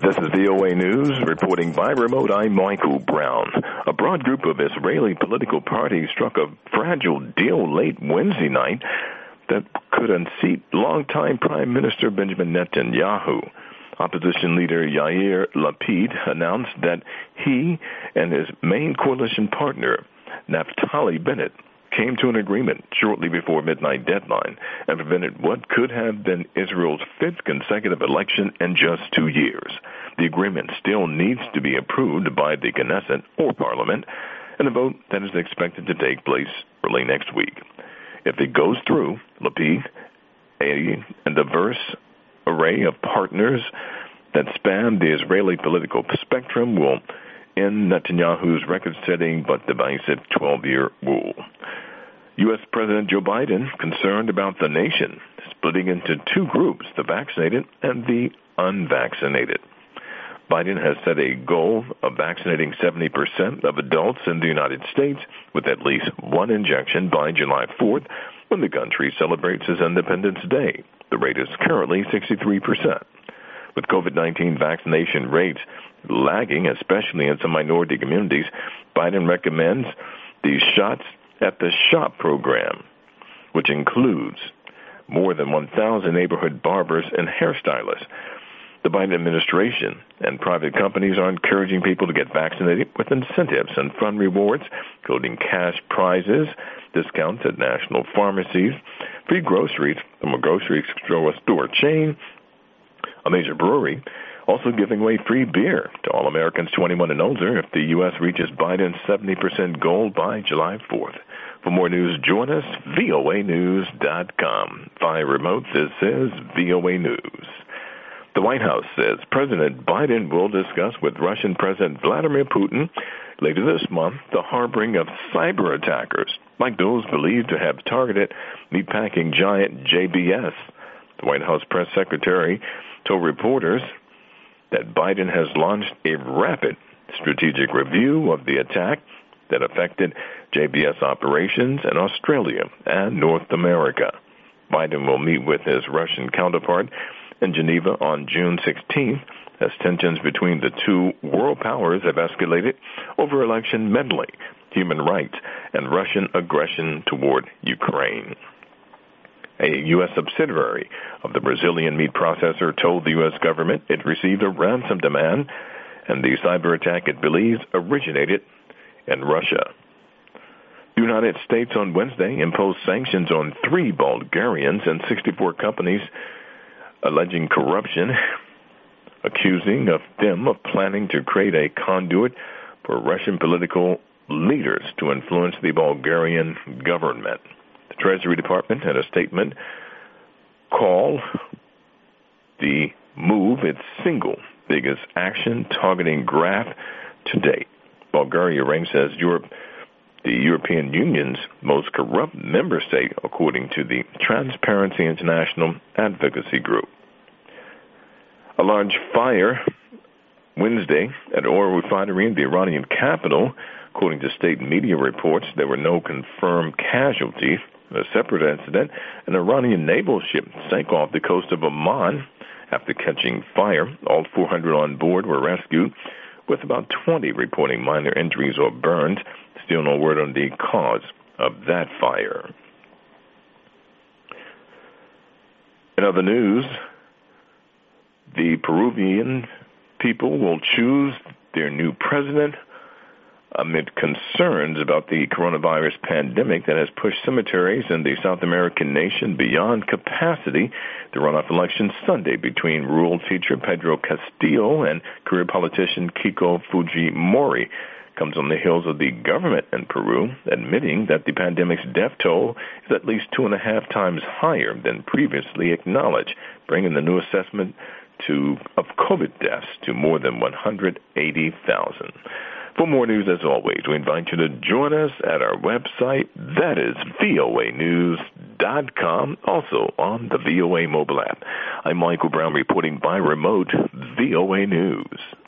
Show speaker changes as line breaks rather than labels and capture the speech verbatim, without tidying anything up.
This is V O A News, reporting by remote. I'm Michael Brown. A broad group of Israeli political parties struck a fragile deal late Wednesday night that could unseat longtime Prime Minister Benjamin Netanyahu. Opposition leader Yair Lapid announced that he and his main coalition partner, Naftali Bennett, came to an agreement shortly before midnight deadline and prevented what could have been Israel's fifth consecutive election in just two years. The agreement still needs to be approved by the Knesset or Parliament, and a vote that is expected to take place early next week. If it goes through, Lapid, a, a diverse array of partners that span the Israeli political spectrum, will end Netanyahu's record-setting but divisive twelve-year rule. U S. President Joe Biden, concerned about the nation splitting into two groups, the vaccinated and the unvaccinated. Biden has set a goal of vaccinating seventy percent of adults in the United States with at least one injection by July fourth, when the country celebrates its Independence Day. The rate is currently sixty-three percent. With COVID nineteen vaccination rates lagging, especially in some minority communities, Biden recommends these shots at the SHOP program, which includes more than one thousand neighborhood barbers and hairstylists. The Biden administration and private companies are encouraging people to get vaccinated with incentives and fun rewards, including cash prizes, discounts at national pharmacies, free groceries from a grocery store chain, a major brewery, also giving away free beer to all Americans twenty-one and older if the U S reaches Biden's seventy percent goal by July fourth. For more news, join us, V O A news dot com. Via remote, this is V O A News. The White House says President Biden will discuss with Russian President Vladimir Putin later this month the harboring of cyber attackers, like those believed to have targeted meatpacking giant J B S. The White House press secretary told reporters that Biden has launched a rapid strategic review of the attack that affected J B S operations in Australia and North America. Biden will meet with his Russian counterpart in Geneva on June sixteenth as tensions between the two world powers have escalated over election meddling, human rights, and Russian aggression toward Ukraine. A U S subsidiary of the Brazilian meat processor told the U S government it received a ransom demand, and the cyber attack it believes originated in Russia. The United States on Wednesday imposed sanctions on three Bulgarians and sixty-four companies alleging corruption, accusing of them of planning to create a conduit for Russian political leaders to influence the Bulgarian government. The Treasury Department had a statement called the move its single biggest action targeting graft to date. Bulgaria ranks as Europe, the European Union's most corrupt member state, according to the Transparency International Advocacy Group. A large fire Wednesday at oil refinery in the Iranian capital. According to state media reports, there were no confirmed casualties. A separate incident, an Iranian naval ship sank off the coast of Oman after catching fire. All four hundred on board were rescued, with about twenty reporting minor injuries or burns. Still no word on the cause of that fire. In other news, the Peruvian people will choose their new president amid concerns about the coronavirus pandemic that has pushed cemeteries in the South American nation beyond capacity. The runoff election Sunday between rural teacher Pedro Castillo and career politician Keiko Fujimori comes on the heels of the government in Peru admitting that the pandemic's death toll is at least two and a half times higher than previously acknowledged, bringing the new assessment to of COVID deaths to more than one hundred eighty thousand. For more news, as always, we invite you to join us at our website. That is V O A news dot com, also on the V O A mobile app. I'm Michael Brown reporting by remote V O A News.